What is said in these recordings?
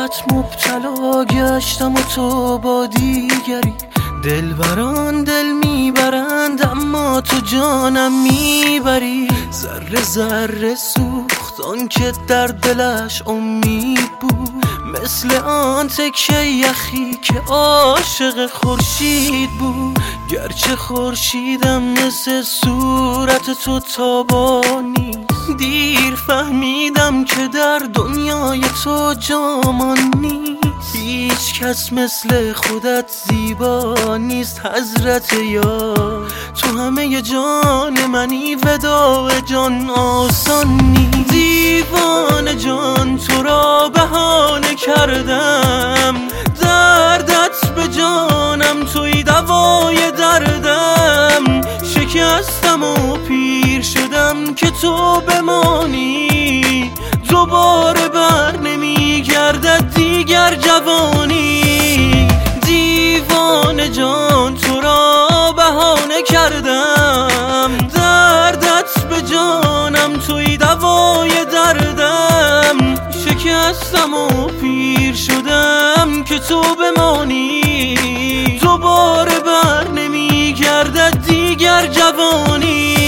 عشقت مبتلا گشتم و تو با دیگری. دلبران دل میبرند اما تو جانم میبری. ذره ذره سوخت آن که در دلش امید بود، مثل آن تکه یخی که عاشق خورشید بود. گرچه خورشیدم مثل صورت تو تابانی، دیر فهمیدم که در دنیای تو جامان نیست. هیچ کس مثل خودت زیبا نیست حضرت یار. تو همه جان منی وداع جان آسان نیست. دیوانه جان تو را بهانه کردم، دردت به جانم توی دوای دردم. شکستم و پیر شدم که تو بمانی، دوباره بر نمیگردد دیگر جوانی. دیوانه جان تو را بهانه کردم، دردت به جانم توی دوای دردم. شکستم و پیر شدم که تو بمانی، دوباره بر نمیگردد دیگر جوانی.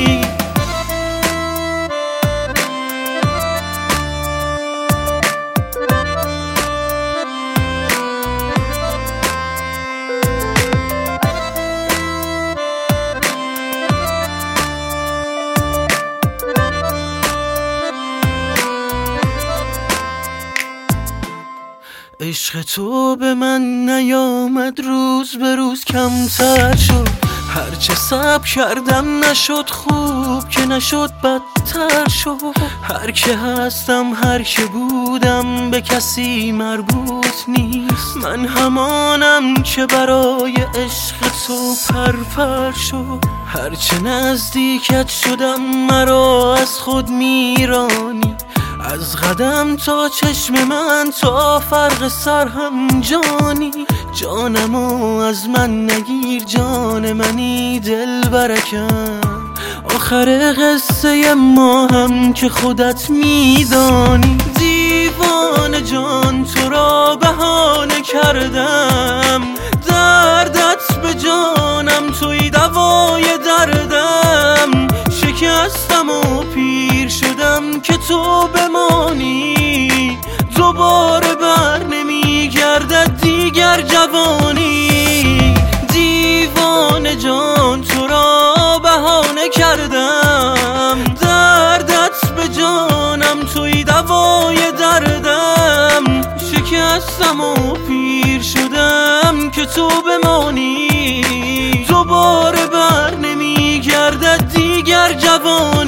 عشق تو به من نیامد، روز به روز کمتر شد. هرچه صبر کردم نشد خوب، که نشد بدتر شد. هر که هستم هر که بودم به کسی مربوط نیست. من همانم که برای عشق تو پرپر شد. هرچه نزدیکت شدم مرا از خود میرانی. از قدم تا چشم من تا فرق سر هم جانی. جانمو از من نگیر جان منی دل برکم. آخر قصه ما هم که خودت میدانی. دیوانه جان تو را بهانه کردم، دردت به جانم توی دوای دردم. شکستم و پیر شدم که تو بمانی، دوباره بر نمیگردد دیگر جوانی. دیوانه جان تو را بهانه کردم، دردت به جانم توی دوای دردم. شکستم و پیر شدم که تو بمانی، دوباره بر نمیگردد دیگر جوانی.